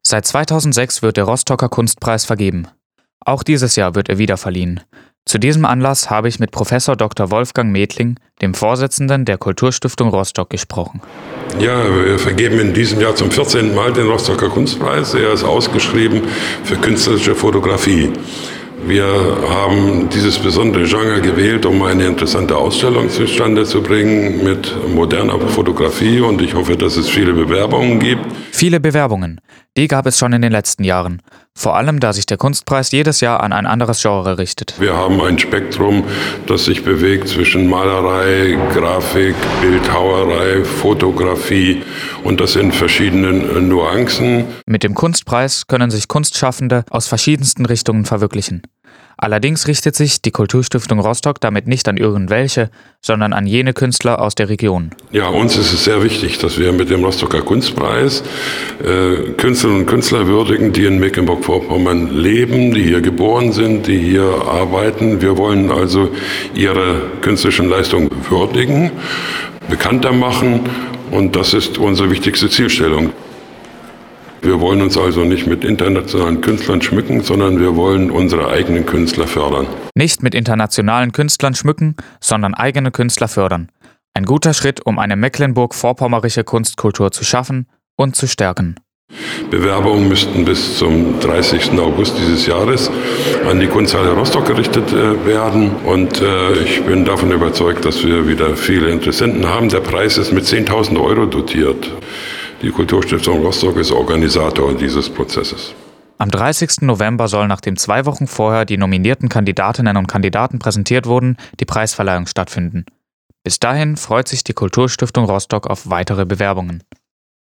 Seit 2006 wird der Rostocker Kunstpreis vergeben. Auch dieses Jahr wird er wieder verliehen. Zu diesem Anlass habe ich mit Professor Dr. Wolfgang Medling, dem Vorsitzenden der Kulturstiftung Rostock, gesprochen. Ja, wir vergeben in diesem Jahr zum 14. Mal den Rostocker Kunstpreis. Er ist ausgeschrieben für künstlerische Fotografie. Wir haben dieses besondere Genre gewählt, um eine interessante Ausstellung zustande zu bringen mit moderner Fotografie, und ich hoffe, dass es viele Bewerbungen gibt. Viele Bewerbungen, die gab es schon in den letzten Jahren. Vor allem, da sich der Kunstpreis jedes Jahr an ein anderes Genre richtet. Wir haben ein Spektrum, das sich bewegt zwischen Malerei, Grafik, Bildhauerei, Fotografie, und das in verschiedenen Nuancen. Mit dem Kunstpreis können sich Kunstschaffende aus verschiedensten Richtungen verwirklichen. Allerdings richtet sich die Kulturstiftung Rostock damit nicht an irgendwelche, sondern an jene Künstler aus der Region. Ja, uns ist es sehr wichtig, dass wir mit dem Rostocker Kunstpreis Künstlerinnen und Künstler würdigen, die in Mecklenburg-Vorpommern leben, die hier geboren sind, die hier arbeiten. Wir wollen also ihre künstlerischen Leistungen würdigen, bekannter machen, und das ist unsere wichtigste Zielstellung. Wir wollen uns also nicht mit internationalen Künstlern schmücken, sondern wir wollen unsere eigenen Künstler fördern. Nicht mit internationalen Künstlern schmücken, sondern eigene Künstler fördern. Ein guter Schritt, um eine mecklenburg-vorpommerische Kunstkultur zu schaffen und zu stärken. Bewerbungen müssten bis zum 30. August dieses Jahres an die Kunsthalle Rostock gerichtet werden. Und ich bin davon überzeugt, dass wir wieder viele Interessenten haben. Der Preis ist mit 10.000 € dotiert. Die Kulturstiftung Rostock ist Organisator dieses Prozesses. Am 30. November soll, nachdem 2 Wochen vorher die nominierten Kandidatinnen und Kandidaten präsentiert wurden, die Preisverleihung stattfinden. Bis dahin freut sich die Kulturstiftung Rostock auf weitere Bewerbungen.